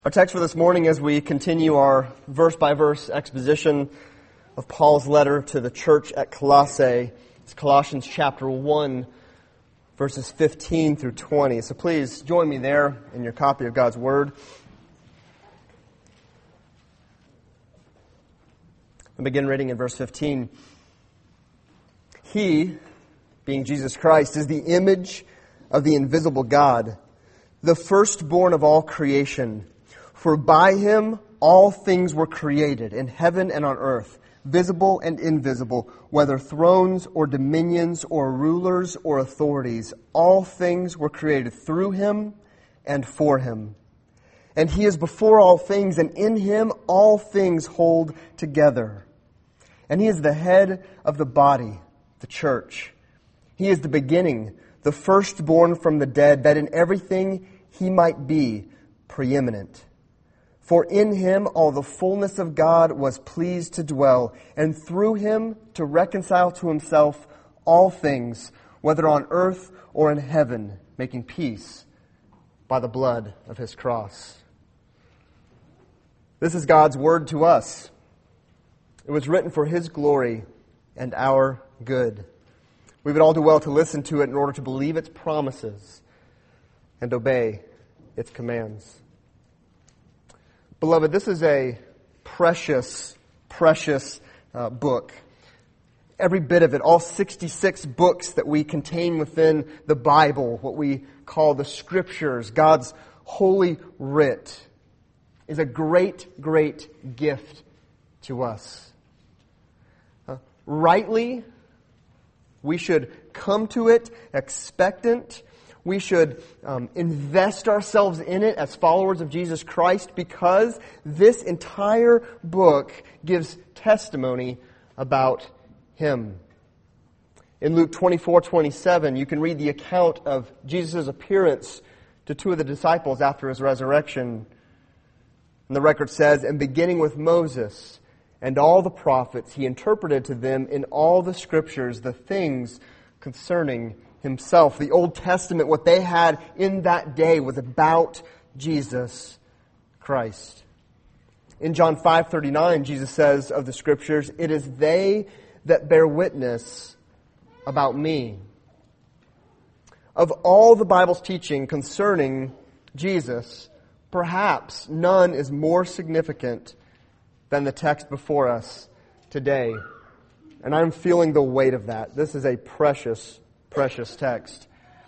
Our text for this morning, as we continue our verse-by-verse exposition of Paul's letter to the church at Colossae, is Colossians chapter 1, verses 15 through 20. So please join me there in your copy of God's Word. I'll begin reading in verse 15. He, being Jesus Christ, is the image of the invisible God, the firstborn of all creation. For by Him all things were created, in heaven and on earth, visible and invisible, whether thrones or dominions or rulers or authorities. All things were created through Him and for Him. And He is before all things, and in Him all things hold together. And He is the head of the body, the church. He is the beginning, the firstborn from the dead, that in everything He might be preeminent. For in Him all the fullness of God was pleased to dwell, and through Him to reconcile to Himself all things, whether on earth or in heaven, making peace by the blood of His cross. This is God's word to us. It was written for His glory and our good. We would all do well to listen to it in order to believe its promises and obey its commands. Beloved, this is a precious book. Every bit of it, all 66 books that we contain within the Bible, what we call the Scriptures, God's holy writ, is a great gift to us. Rightly, we should come to it expectant. We should invest ourselves in it as followers of Jesus Christ, because this entire book gives testimony about Him. In Luke 24:27, you can read the account of Jesus' appearance to two of the disciples after His resurrection. And the record says, "And beginning with Moses and all the prophets, He interpreted to them in all the Scriptures the things concerning Himself." The Old Testament, what they had in that day, was about Jesus Christ. In John 5:39, Jesus says of the Scriptures, "It is they that bear witness about me." Of all the Bible's teaching concerning Jesus, perhaps none is more significant than the text before us today. And I'm feeling the weight of that. This is a precious text.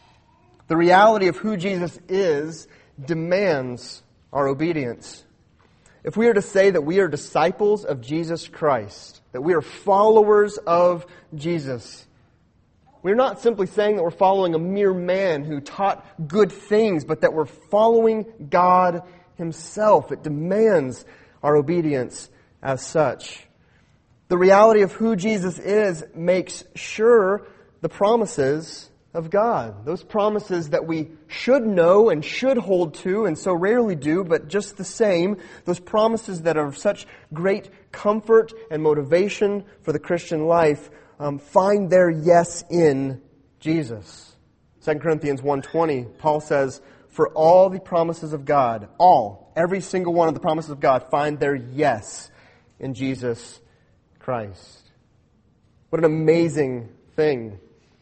The reality of who Jesus is demands our obedience. If we are to say that we are disciples of Jesus Christ, that we are followers of Jesus, we're not simply saying that we're following a mere man who taught good things, but that we're following God Himself. It demands our obedience as such. The reality of who Jesus is makes sure the promises of God. Those promises that we should know and should hold to, and so rarely do, but just the same, those promises that are of such great comfort and motivation for the Christian life, find their yes in Jesus. 2 Corinthians 1:20, Paul says, "For all the promises of God," every single one of the promises of God, find their yes in Jesus Christ. What an amazing thing.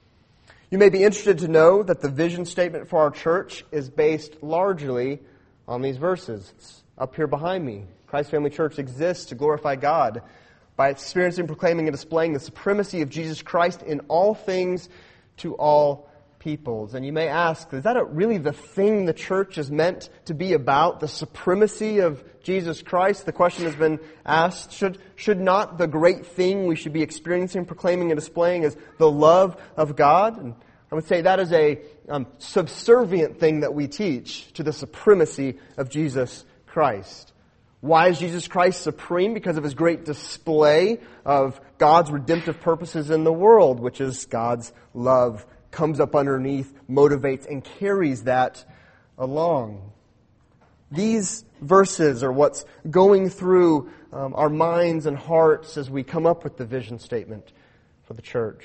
You may be interested to know that the vision statement for our church is based largely on these verses. It's up here behind me. Christ Family Church exists to glorify God by experiencing, proclaiming, and displaying the supremacy of Jesus Christ in all things to all peoples. And you may ask, is that really the thing the church is meant to be about? The supremacy of Jesus Christ? The question has been asked, should not the great thing we should be experiencing, proclaiming, and displaying is the love of God? And I would say that is a subservient thing that we teach to the supremacy of Jesus Christ. Why is Jesus Christ supreme? Because of His great display of God's redemptive purposes in the world, which is God's love comes up underneath, motivates, and carries that along. These verses are what's going through our minds and hearts as we come up with the vision statement for the church.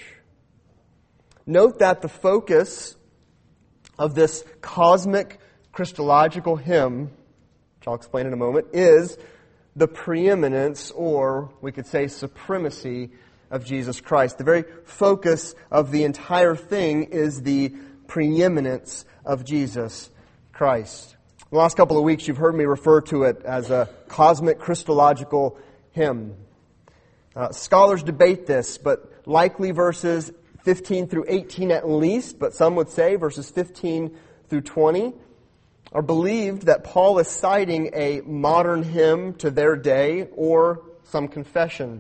Note that the focus of this cosmic Christological hymn which I'll explain in a moment, is the preeminence, or we could say supremacy, of Jesus Christ. The very focus of the entire thing is the preeminence of Jesus Christ. The last couple of weeks you've heard me refer to it as a cosmic Christological hymn. Scholars debate this, but likely verses 15 through 18 at least, but some would say verses 15 through 20, are believed that Paul is citing a modern hymn to their day or some confession.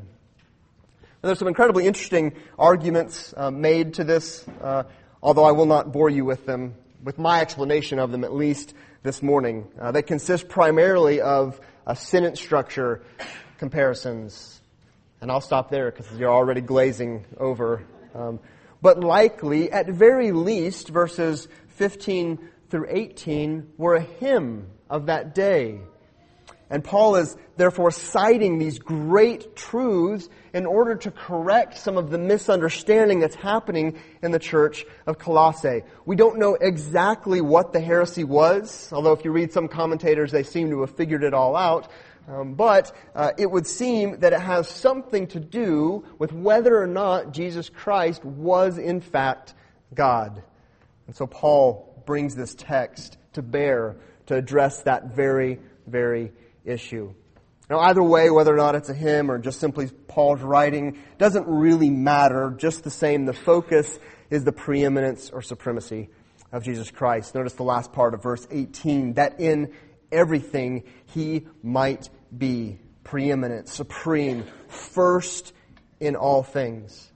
And there's some incredibly interesting arguments made to this, although I will not bore you with them, with my explanation of them at least this morning. They consist primarily of sentence structure comparisons. And I'll stop there because you're already glazing over. But likely, at very least, verses 15 through 18 were a hymn of that day. And Paul is therefore citing these great truths in order to correct some of the misunderstanding that's happening in the church of Colossae. We don't know exactly what the heresy was, although if you read some commentators, they seem to have figured it all out. But it would seem that it has something to do with whether or not Jesus Christ was in fact God. And so Paul brings this text to bear to address that very, very issue. Now, either way, whether or not it's a hymn or just simply Paul's writing, doesn't really matter. Just the same, the focus is the preeminence or supremacy of Jesus Christ. Notice the last part of verse 18, that in everything He might be preeminent, supreme, first in all things.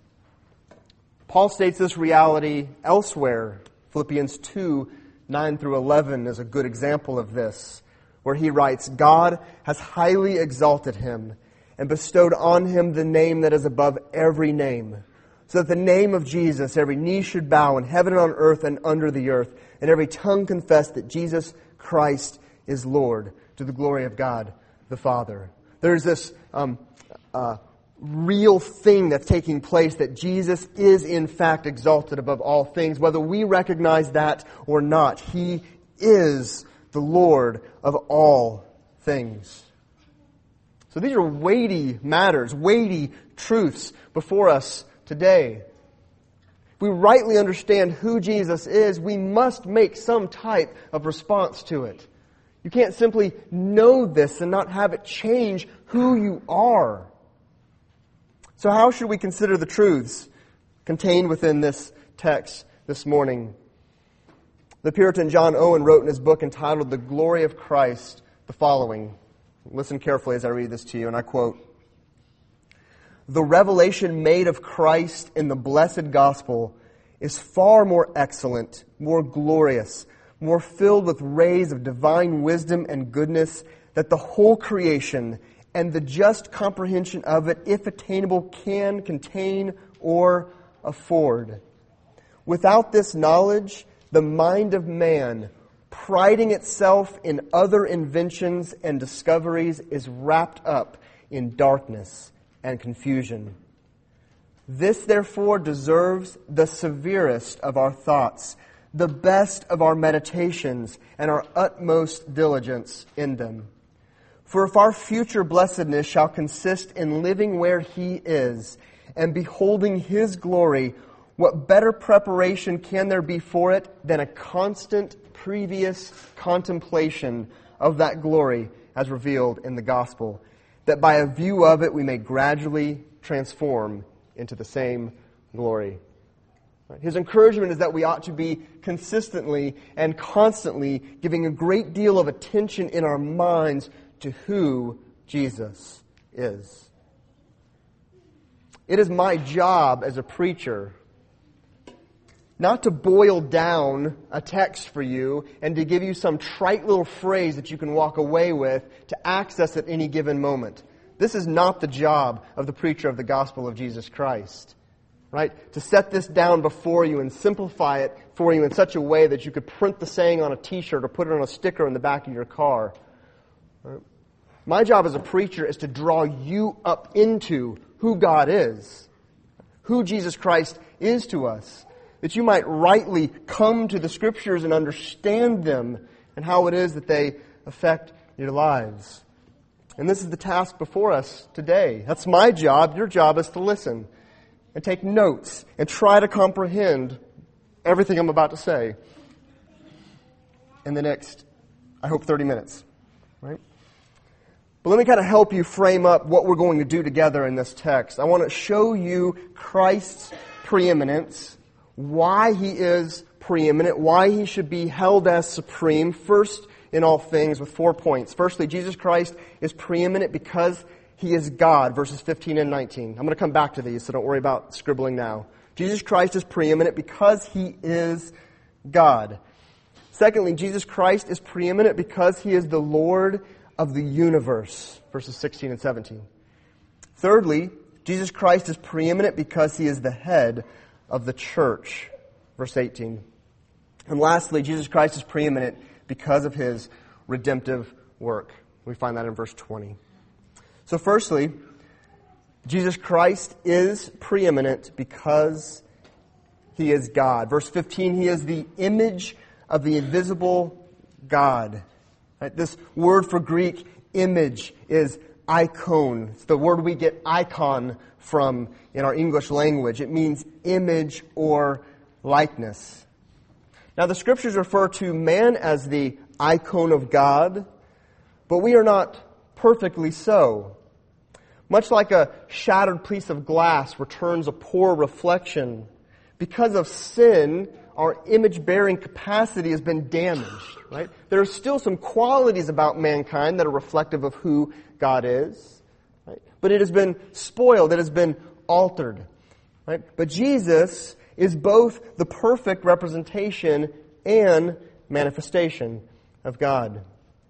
Paul states this reality elsewhere. Philippians 2, 9 through 11 is a good example of this, where he writes, God has highly exalted Him and bestowed on Him the name that is above every name, so that the name of Jesus every knee should bow in heaven and on earth and under the earth, and every tongue confess that Jesus Christ is Lord, to the glory of God the Father. There's this real thing that's taking place, that Jesus is in fact exalted above all things, whether we recognize that or not. He is the Lord of all things. So these are weighty matters, weighty truths before us today. If we rightly understand who Jesus is, we must make some type of response to it. You can't simply know this and not have it change who you are. So how should we consider the truths contained within this text this morning? The Puritan John Owen wrote in his book entitled The Glory of Christ the following. Listen carefully as I read this to you, and I quote, "The revelation made of Christ in the blessed gospel is far more excellent, more glorious, more filled with rays of divine wisdom and goodness, that the whole creation and the just comprehension of it, if attainable, can contain or afford. Without this knowledge, the mind of man, priding itself in other inventions and discoveries, is wrapped up in darkness and confusion. This, therefore, deserves the severest of our thoughts, the best of our meditations, and our utmost diligence in them. For if our future blessedness shall consist in living where He is, and beholding His glory, what better preparation can there be for it than a constant previous contemplation of that glory as revealed in the gospel, that by a view of it we may gradually transform into the same glory." His encouragement is that we ought to be consistently and constantly giving a great deal of attention in our minds to who Jesus is. It is my job as a preacher not to boil down a text for you and to give you some trite little phrase that you can walk away with to access at any given moment. This is not the job of the preacher of the gospel of Jesus Christ. Right? To set this down before you and simplify it for you in such a way that you could print the saying on a t-shirt or put it on a sticker in the back of your car. Right? My job as a preacher is to draw you up into who God is, who Jesus Christ is to us, that you might rightly come to the Scriptures and understand them and how it is that they affect your lives. And this is the task before us today. That's my job. Your job is to listen and take notes and try to comprehend everything I'm about to say in the next, I hope, 30 minutes. Right? But let me kind of help you frame up what we're going to do together in this text. I want to show you Christ's preeminence, why He is preeminent, why He should be held as supreme, first in all things, with 4 points. Firstly, Jesus Christ is preeminent because He is God, verses 15 and 19. I'm going to come back to these, so don't worry about scribbling now. Jesus Christ is preeminent because He is God. Secondly, Jesus Christ is preeminent because He is the Lord of the universe, verses 16 and 17. Thirdly, Jesus Christ is preeminent because He is the head of the church, verse 18. And lastly, Jesus Christ is preeminent because of His redemptive work. We find that in verse 20. So firstly, Jesus Christ is preeminent because He is God. Verse 15, He is the image of the invisible God. Right? This word for Greek image is icon. It's the word we get icon from in our English language. It means image or likeness. Now the Scriptures refer to man as the icon of God, but we are not perfectly so. Much like a shattered piece of glass returns a poor reflection, because of sin, our image-bearing capacity has been damaged. Right? There are still some qualities about mankind that are reflective of who God is, right? But it has been spoiled, it has been altered. Right? But Jesus is both the perfect representation and manifestation of God.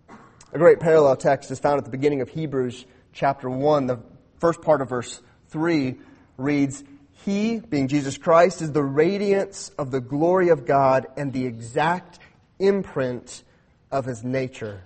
A great parallel text is found at the beginning of Hebrews chapter 1. The first part of verse 3 reads, He, being Jesus Christ, is the radiance of the glory of God and the exact imprint of His nature.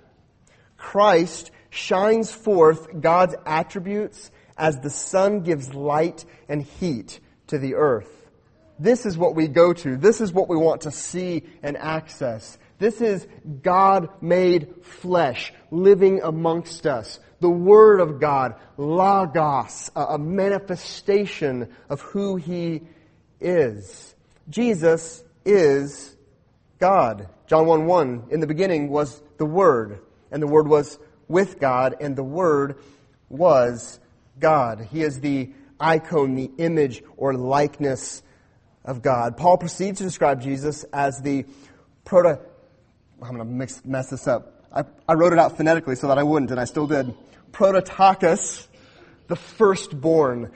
Christ shines forth God's attributes as the sun gives light and heat to the earth. This is what we go to. This is what we want to see and access. This is God made flesh living amongst us. The Word of God, Logos, a manifestation of who He is. Jesus is God. John 1:1, in the beginning was the Word, and the Word was with God, and the Word was God. He is the icon, the image or likeness of God. Paul proceeds to describe Jesus as the I'm going to mess this up. I wrote it out phonetically so that I wouldn't, and I still did. Prototokos, the firstborn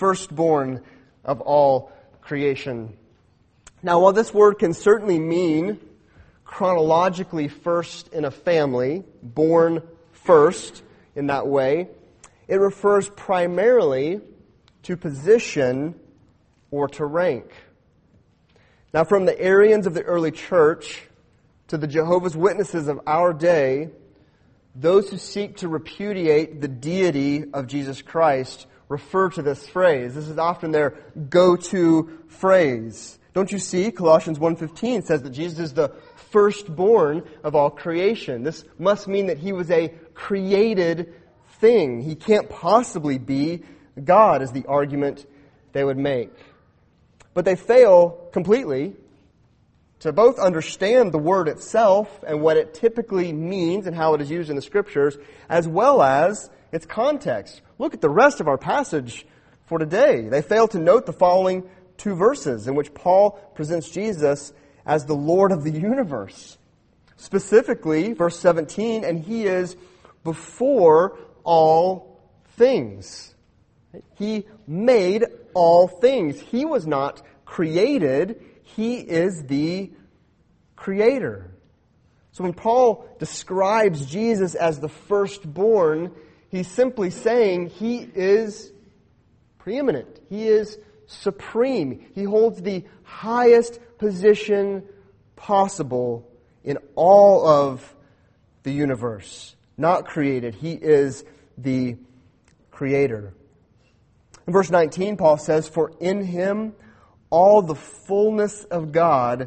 of all creation. Now, while this word can certainly mean chronologically first in a family, born first in that way, it refers primarily to position or to rank. Now, from the Arians of the early church to the Jehovah's Witnesses of our day, those who seek to repudiate the deity of Jesus Christ refer to this phrase. This is often their go-to phrase. Don't you see? Colossians 1:15 says that Jesus is the firstborn of all creation. This must mean that He was a created thing. He can't possibly be God, is the argument they would make. But they fail completely to both understand the word itself and what it typically means and how it is used in the Scriptures, as well as its context. Look at the rest of our passage for today. They fail to note the following two verses in which Paul presents Jesus as the Lord of the universe. Specifically, verse 17, and He is before all things. He made all things. He was not created. He is the Creator. So when Paul describes Jesus as the firstborn, he's simply saying He is preeminent. He is supreme. He holds the highest position possible in all of the universe. Not created. He is the Creator. In verse 19, Paul says, For in Him all the fullness of God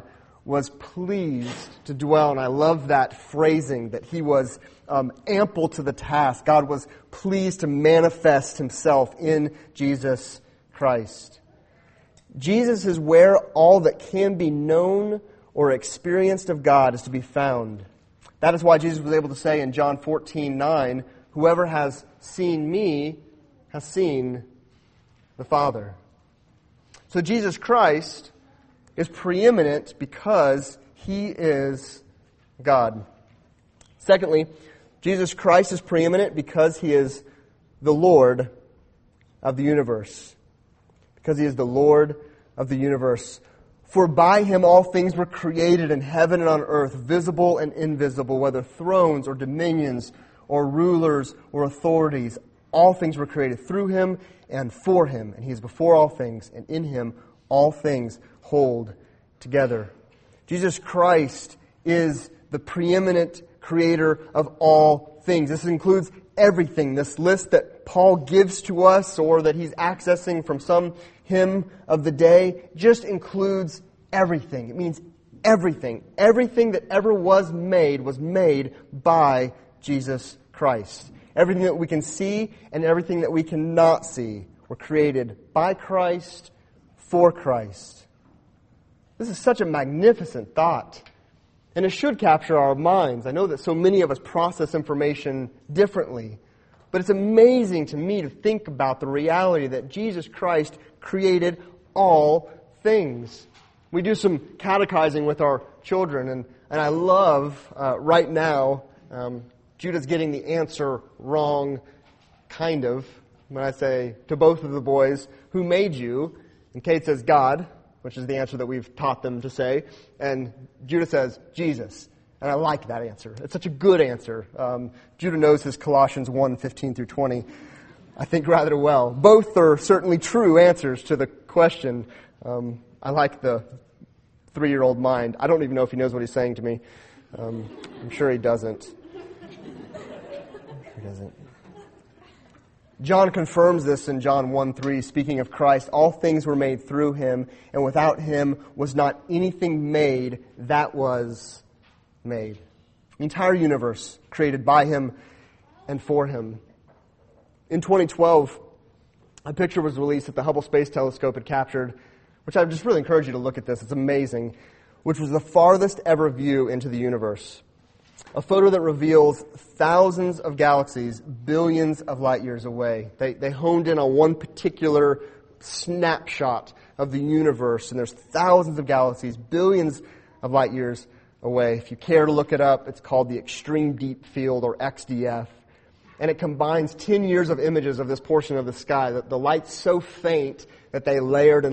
was pleased to dwell, and I love that phrasing, that He was ample to the task. God was pleased to manifest Himself in Jesus Christ. Jesus is where all that can be known or experienced of God is to be found. That is why Jesus was able to say in John 14:9, "Whoever has seen me has seen the Father." So Jesus Christ is preeminent because He is God. Secondly, Jesus Christ is preeminent because He is the Lord of the universe. Because He is the Lord of the universe. For by Him all things were created in heaven and on earth, visible and invisible, whether thrones or dominions or rulers or authorities. All things were created through Him and for Him. And He is before all things, and in Him all things hold together. Jesus Christ is the preeminent creator of all things. This includes everything. This list that Paul gives to us, or that he's accessing from some hymn of the day, just includes everything. It means everything. Everything that ever was made by Jesus Christ. Everything that we can see and everything that we cannot see were created by Christ, for Christ. This is such a magnificent thought. And it should capture our minds. I know that so many of us process information differently. But it's amazing to me to think about the reality that Jesus Christ created all things. We do some catechizing with our children, and I love, right now, Judah's getting the answer wrong, kind of, when I say to both of the boys, "Who made you?" And Kate says, "God," which is the answer that we've taught them to say. And Judah says, "Jesus." And I like that answer. It's such a good answer. Judah knows his Colossians 1:15-20, I think, rather well. Both are certainly true answers to the question. I like the 3-year-old mind. I don't even know if he knows what he's saying to me. I'm sure he doesn't. John confirms this in John 1:3, speaking of Christ. All things were made through Him, and without Him was not anything made that was made. The entire universe created by Him and for Him. In 2012, a picture was released that the Hubble Space Telescope had captured, which I just really encourage you to look at this. It's amazing. Which was the farthest ever view into the universe. A photo that reveals thousands of galaxies, billions of light years away. They honed in on one particular snapshot of the universe, and there's thousands of galaxies, billions of light years away. If you care to look it up, it's called the Extreme Deep Field, or XDF. And it combines 10 years of images of this portion of the sky. The light's so faint that they layered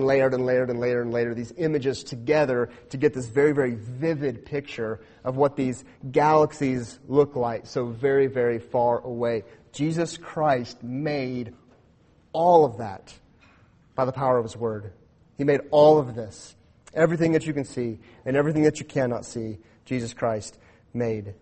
these images together to get this very, very vivid picture of what these galaxies look like so very, very far away. Jesus Christ made all of that by the power of His Word. He made all of this. Everything that you can see and everything that you cannot see, Jesus Christ made.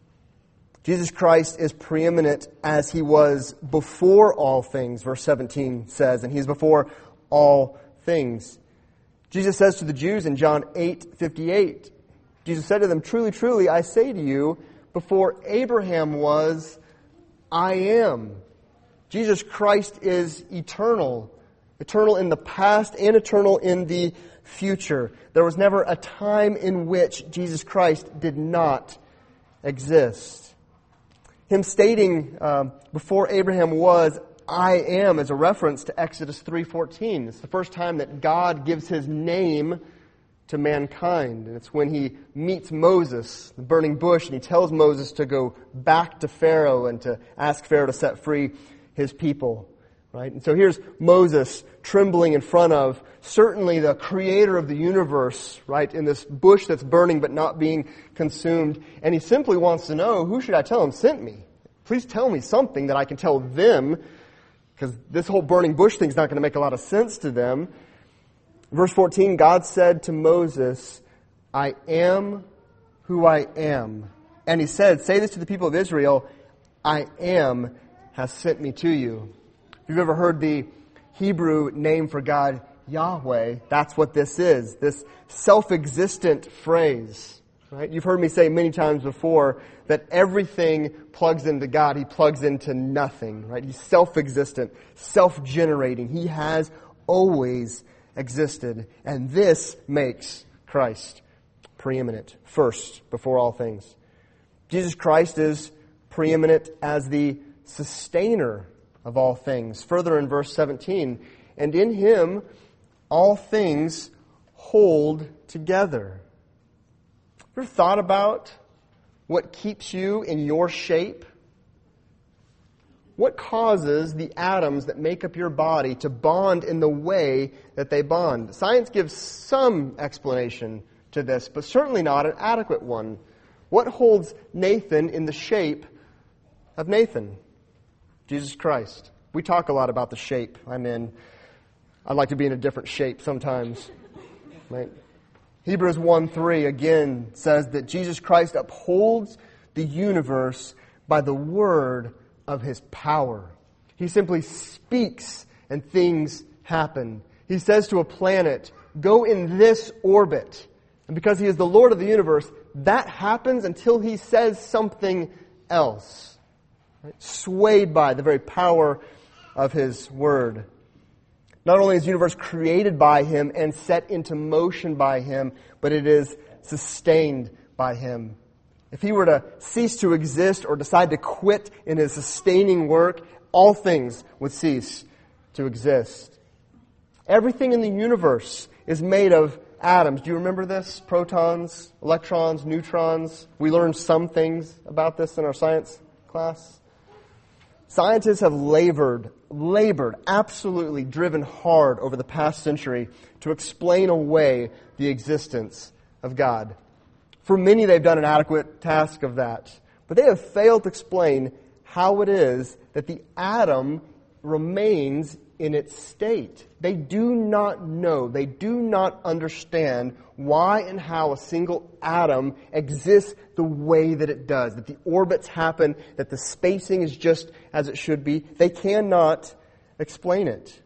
Jesus Christ is preeminent as He was before all things, verse 17 says, and He's before all things. Jesus says to the Jews in John 8:58, Jesus said to them, "Truly, truly, I say to you, before Abraham was, I am." Jesus Christ is eternal. Eternal in the past and eternal in the future. There was never a time in which Jesus Christ did not exist. Him stating, before Abraham was, I am, is a reference to Exodus 3:14. It's the first time that God gives His name to mankind. And it's when He meets Moses, the burning bush, and He tells Moses to go back to Pharaoh and to ask Pharaoh to set free his people. Right? And so here's Moses trembling in front of certainly the creator of the universe, right, in this bush that's burning but not being consumed. And he simply wants to know, who should I tell him sent me? Please tell me something that I can tell them, because this whole burning bush thing's not going to make a lot of sense to them. Verse 14, God said to Moses, I am who I am. And He said, say this to the people of Israel, I am has sent me to you. If you've ever heard the Hebrew name for God, Yahweh. That's what this is, this self-existent phrase. Right? You've heard me say many times before that everything plugs into God. He plugs into nothing. Right? He's self-existent, self-generating. He has always existed. And this makes Christ preeminent, first, before all things. Jesus Christ is preeminent as the sustainer of all things. Further in verse 17, and in Him all things hold together. Ever thought about what keeps you in your shape? What causes the atoms that make up your body to bond in the way that they bond? Science gives some explanation to this, but certainly not an adequate one. What holds Nathan in the shape of Nathan? Jesus Christ. We talk a lot about the shape I'm in. I'd like to be in a different shape sometimes. Right? Hebrews 1:3 again says that Jesus Christ upholds the universe by the word of His power. He simply speaks and things happen. He says to a planet, go in this orbit. And because He is the Lord of the universe, that happens until He says something else. Right? Swayed by the very power of His word. Not only is the universe created by Him and set into motion by Him, but it is sustained by Him. If He were to cease to exist or decide to quit in His sustaining work, all things would cease to exist. Everything in the universe is made of atoms. Do you remember this? Protons, electrons, neutrons. We learned some things about this in our science class. Scientists have labored, absolutely driven hard over the past century to explain away the existence of God. For many, they've done an adequate task of that. But they have failed to explain how it is that the atom remains in its state. They do not know, they do not understand why and how a single atom exists the way that it does, that the orbits happen, that the spacing is just as it should be. They cannot explain it.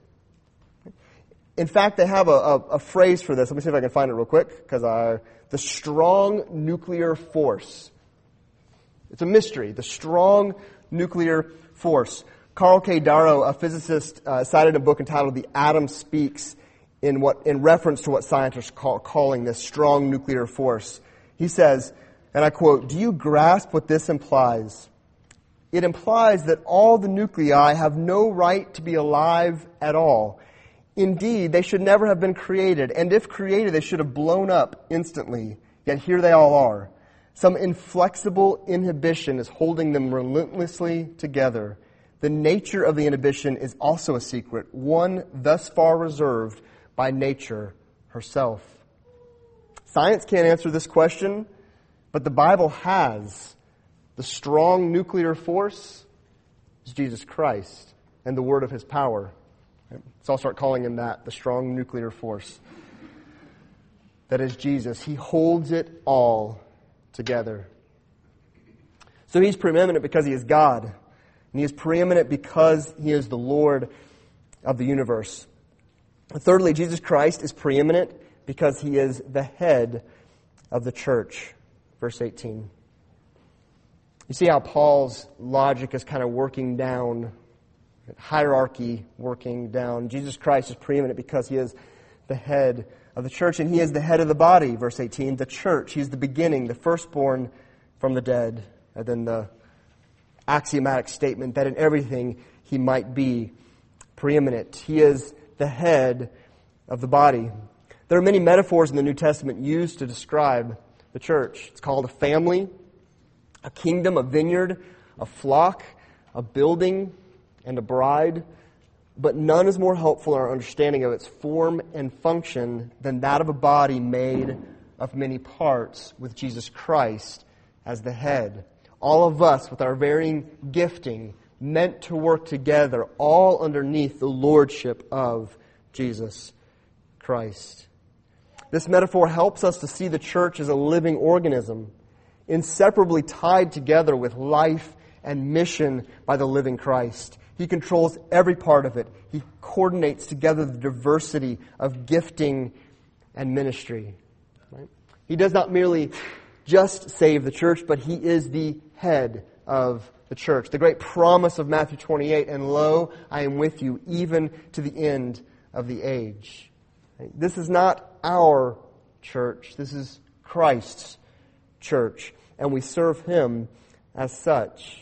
In fact, they have a phrase for this. Let me see if I can find it real quick, because the strong nuclear force. It's a mystery, the strong nuclear force. Carl K. Darrow, a physicist, cited a book entitled "The Atom Speaks" in reference to what scientists calling this strong nuclear force. He says, and I quote, "Do you grasp what this implies? It implies that all the nuclei have no right to be alive at all. Indeed, they should never have been created, and if created, they should have blown up instantly. Yet here they all are. Some inflexible inhibition is holding them relentlessly together. The nature of the inhibition is also a secret, one thus far reserved by nature herself." Science can't answer this question, but the Bible has. The strong nuclear force is Jesus Christ and the word of His power. So I'll start calling Him that, the strong nuclear force. That is Jesus. He holds it all together. So He's preeminent because He is God. And He is preeminent because He is the Lord of the universe. Thirdly, Jesus Christ is preeminent because He is the head of the church. Verse 18. You see how Paul's logic is kind of working down, hierarchy working down. Jesus Christ is preeminent because He is the head of the church, and He is the head of the body, verse 18, the church. He's the beginning, the firstborn from the dead. And then the axiomatic statement that in everything He might be preeminent. He is the head of the body. There are many metaphors in the New Testament used to describe the church. It's called a family, a kingdom, a vineyard, a flock, a building, and a bride. But none is more helpful in our understanding of its form and function than that of a body made of many parts with Jesus Christ as the head. All of us with our varying gifting meant to work together, all underneath the lordship of Jesus Christ. This metaphor helps us to see the church as a living organism, inseparably tied together with life and mission by the living Christ. He controls every part of it. He coordinates together the diversity of gifting and ministry. Right? He does not merely just save the church, but He is the head of the church. The great promise of Matthew 28, and lo, I am with you even to the end of the age. Right? This is not our church. This is Christ's church, and we serve Him as such.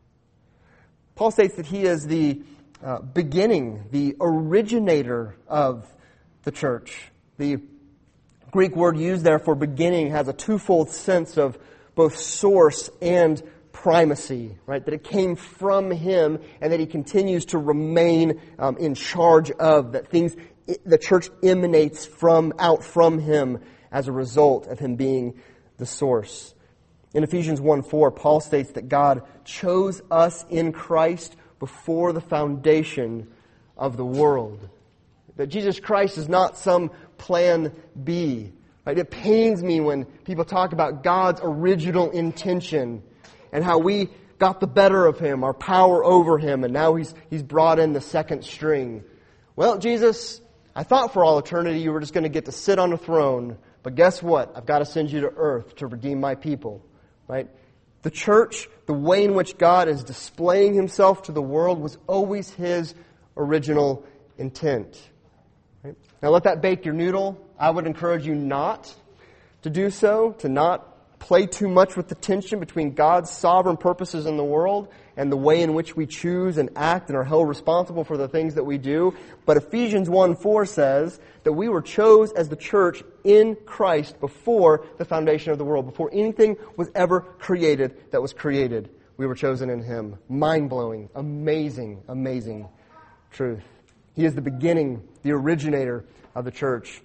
Paul states that he is the beginning, the originator of the church. The Greek word used there for beginning has a twofold sense of both source and primacy, right? That it came from Him and that He continues to remain in charge of, that the church emanates out from Him as a result of Him being the source. In Ephesians 1:4, Paul states that God chose us in Christ before the foundation of the world. That Jesus Christ is not some plan B. Right? It pains me when people talk about God's original intention and how we got the better of Him, our power over Him, and now He's brought in the second string. Well, Jesus, I thought for all eternity you were just going to get to sit on a throne, but guess what? I've got to send you to earth to redeem my people. Right? The church, the way in which God is displaying Himself to the world, was always His original intent. Right? Now let that bake your noodle. I would encourage you not to do so, to not play too much with the tension between God's sovereign purposes in the world and the way in which we choose and act and are held responsible for the things that we do. But Ephesians 1:4 says that we were chose as the church in Christ before the foundation of the world, before anything was ever created that was created. We were chosen in Him. Mind-blowing, amazing, amazing truth. He is the beginning, the originator of the church.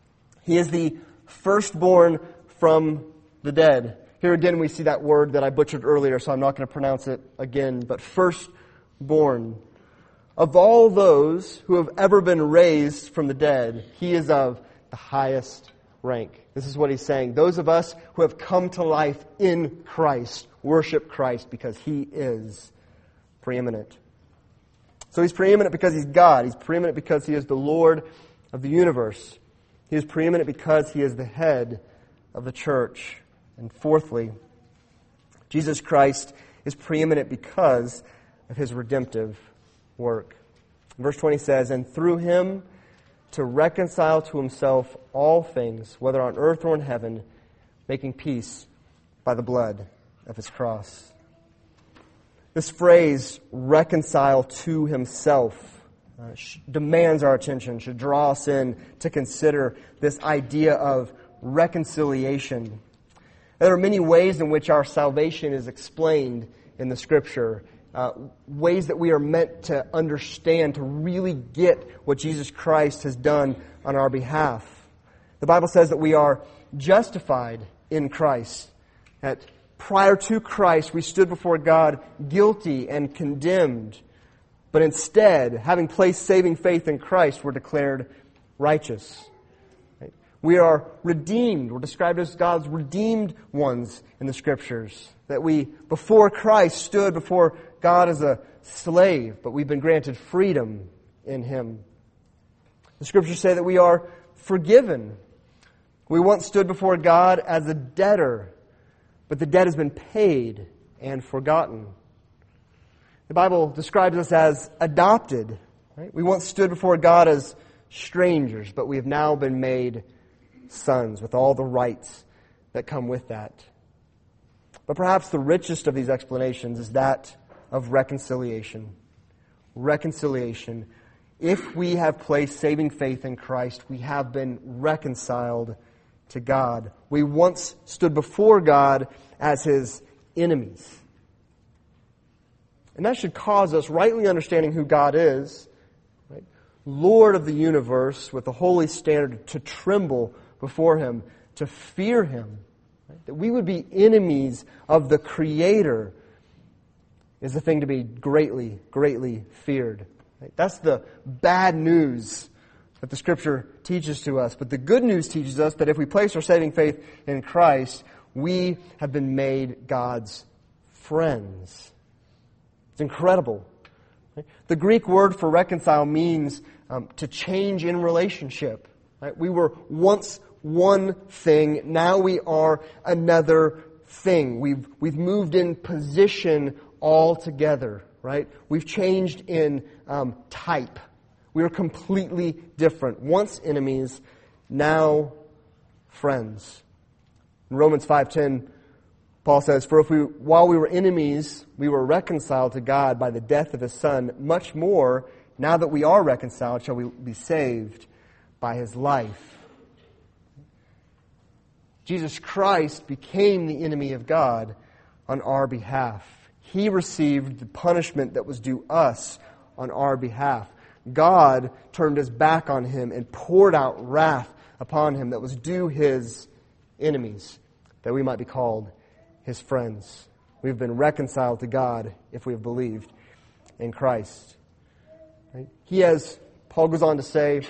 He is the firstborn from the dead. Here again we see that word that I butchered earlier, so I'm not going to pronounce it again, but firstborn. Of all those who have ever been raised from the dead, He is of the highest rank. This is what He's saying. Those of us who have come to life in Christ worship Christ because He is preeminent. So He's preeminent because He's God. He's preeminent because He is the Lord of the universe. He is preeminent because He is the head of the church. And fourthly, Jesus Christ is preeminent because of His redemptive work. Verse 20 says, and through Him to reconcile to Himself all things, whether on earth or in heaven, making peace by the blood of His cross. This phrase, reconcile to Himself, demands our attention, should draw us in to consider this idea of reconciliation. There are many ways in which our salvation is explained in the Scripture, ways that we are meant to understand, to really get what Jesus Christ has done on our behalf. The Bible says that we are justified in Christ, that prior to Christ we stood before God guilty and condemned, but instead, having placed saving faith in Christ, we're declared righteous. We are redeemed. We're described as God's redeemed ones in the Scriptures. That we, before Christ, stood before God as a slave, but we've been granted freedom in Him. The Scriptures say that we are forgiven. We once stood before God as a debtor, but the debt has been paid and forgotten. The Bible describes us as adopted. Right? We once stood before God as strangers, but we have now been made sons with all the rights that come with that. But perhaps the richest of these explanations is that of reconciliation. Reconciliation. If we have placed saving faith in Christ, we have been reconciled to God. We once stood before God as His enemies. And that should cause us, rightly understanding who God is, right, Lord of the universe, with the holy standard, to tremble before Him, to fear Him. Right? That we would be enemies of the Creator is a thing to be greatly, greatly feared. Right? That's the bad news that the Scripture teaches to us. But the good news teaches us that if we place our saving faith in Christ, we have been made God's friends. It's incredible. The Greek word for reconcile means to change in relationship. Right? We were once one thing, now we are another thing. We've moved in position altogether. Right? We've changed in type. We are completely different. Once enemies, now friends. In Romans 5:10, Paul says, "For if while we were enemies, we were reconciled to God by the death of His Son, much more, now that we are reconciled, shall we be saved by His life." Jesus Christ became the enemy of God on our behalf. He received the punishment that was due us on our behalf. God turned His back on Him and poured out wrath upon Him that was due His enemies, that we might be called His friends. We've been reconciled to God if we have believed in Christ. Right? He has, Paul goes on to say,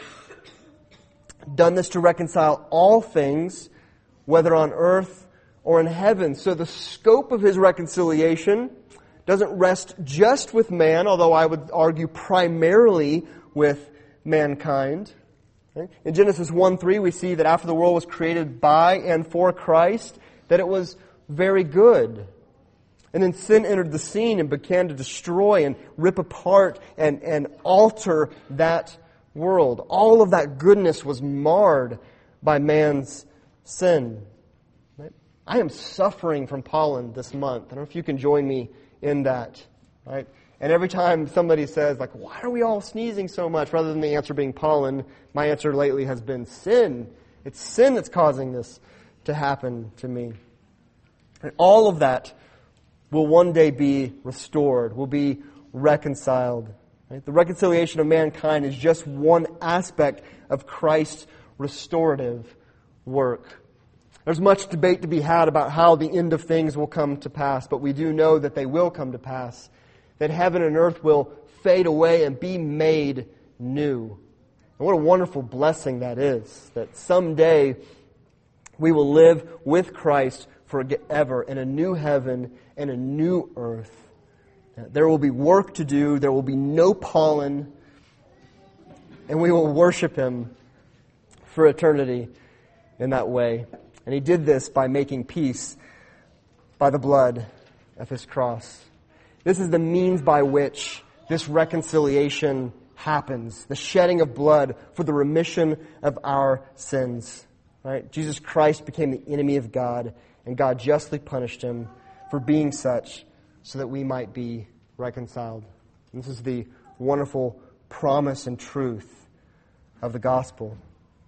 done this to reconcile all things, whether on earth or in heaven. So the scope of His reconciliation doesn't rest just with man, although I would argue primarily with mankind. Okay? In Genesis 1:3, we see that after the world was created by and for Christ, that it was very good. And then sin entered the scene and began to destroy and rip apart and alter that world. All of that goodness was marred by man's sin. Right? I am suffering from pollen this month. I don't know if you can join me in that. Right? And every time somebody says, like, why are we all sneezing so much? Rather than the answer being pollen, my answer lately has been sin. It's sin that's causing this to happen to me. And all of that will one day be restored, will be reconciled. Right? The reconciliation of mankind is just one aspect of Christ's restorative work. There's much debate to be had about how the end of things will come to pass, but we do know that they will come to pass, that heaven and earth will fade away and be made new. And what a wonderful blessing that is, that someday we will live with Christ forever in a new heaven and a new earth. There will be work to do, there will be no pollen, and we will worship Him for eternity in that way. And He did this by making peace by the blood of His cross. This is the means by which this reconciliation happens. The shedding of blood for the remission of our sins. Right? Jesus Christ became the enemy of God, and God justly punished Him for being such so that we might be reconciled. And this is the wonderful promise and truth of the gospel.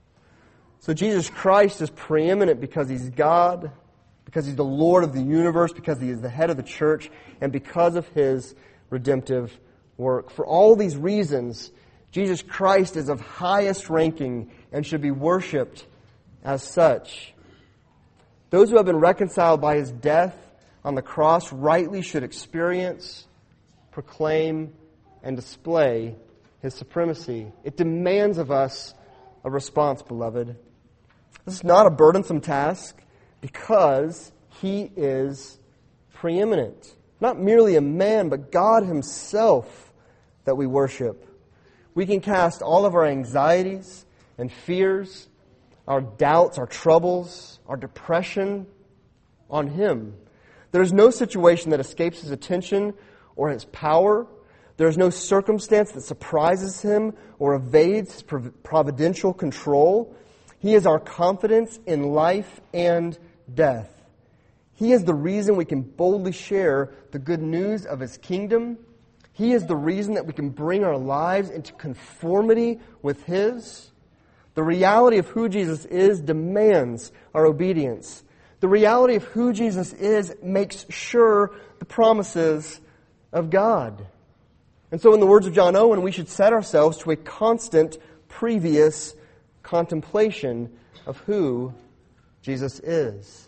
So Jesus Christ is preeminent because He's God, because He's the Lord of the universe, because He is the head of the church, and because of His redemptive work. For all these reasons, Jesus Christ is of highest ranking and should be worshipped as such. Those who have been reconciled by His death on the cross rightly should experience, proclaim, and display His supremacy. It demands of us a response, beloved. This is not a burdensome task because He is preeminent. Not merely a man, but God Himself that we worship. We can cast all of our anxieties and fears, our doubts, our troubles, our depression on Him. There is no situation that escapes His attention or His power. There is no circumstance that surprises Him or evades His providential control. He is our confidence in life and death. He is the reason we can boldly share the good news of His kingdom. He is the reason that we can bring our lives into conformity with His. The reality of who Jesus is demands our obedience. The reality of who Jesus is makes sure the promises of God. And so in the words of John Owen, we should set ourselves to a constant previous contemplation of who Jesus is.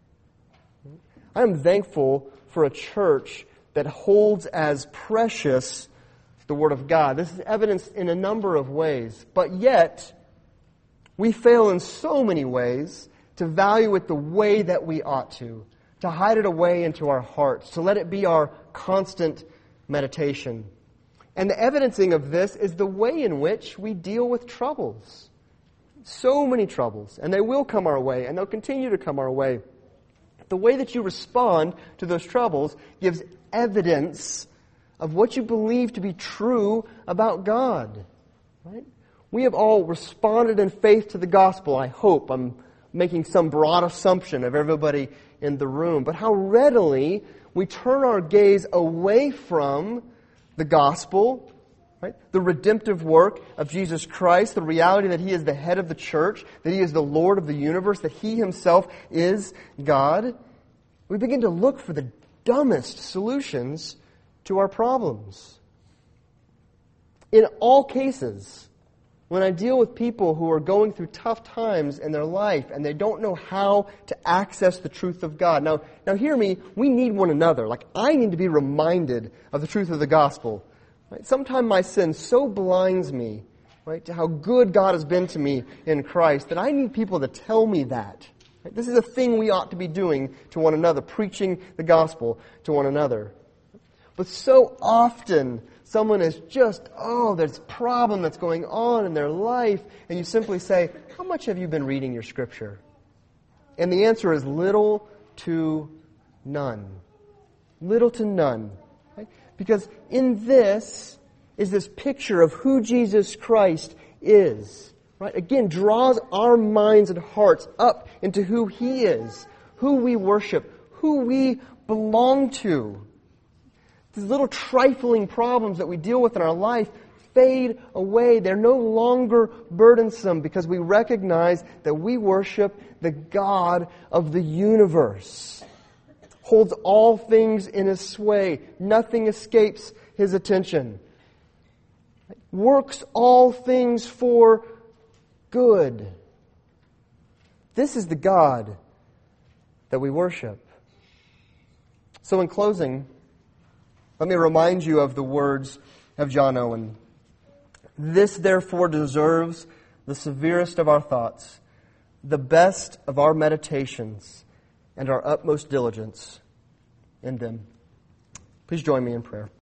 I am thankful for a church that holds as precious the Word of God. This is evidenced in a number of ways, but yet we fail in so many ways to value it the way that we ought to hide it away into our hearts, to let it be our constant meditation. And the evidencing of this is the way in which we deal with troubles. So many troubles, and they will come our way, and they'll continue to come our way. The way that you respond to those troubles gives evidence of what you believe to be true about God. Right? We have all responded in faith to the gospel, I hope. I'm making some broad assumption of everybody in the room. But how readily we turn our gaze away from the gospel, right? The redemptive work of Jesus Christ, the reality that He is the head of the church, that He is the Lord of the universe, that He Himself is God. We begin to look for the dumbest solutions to our problems. In all cases, when I deal with people who are going through tough times in their life and they don't know how to access the truth of God. Now hear me, we need one another. Like, I need to be reminded of the truth of the gospel. Right? Sometimes my sin so blinds me, right, to how good God has been to me in Christ that I need people to tell me that. Right? This is a thing we ought to be doing to one another, preaching the gospel to one another. But so often, someone is just, there's a problem that's going on in their life, and you simply say, how much have you been reading your Scripture? And the answer is little to none. Little to none. Right? Because in this is this picture of who Jesus Christ is. Right? Again, draws our minds and hearts up into who He is, who we worship, who we belong to. These little trifling problems that we deal with in our life fade away. They're no longer burdensome because we recognize that we worship the God of the universe. Holds all things in His sway. Nothing escapes His attention. Works all things for good. This is the God that we worship. So in closing, let me remind you of the words of John Owen. This, therefore, deserves the severest of our thoughts, the best of our meditations, and our utmost diligence in them. Please join me in prayer.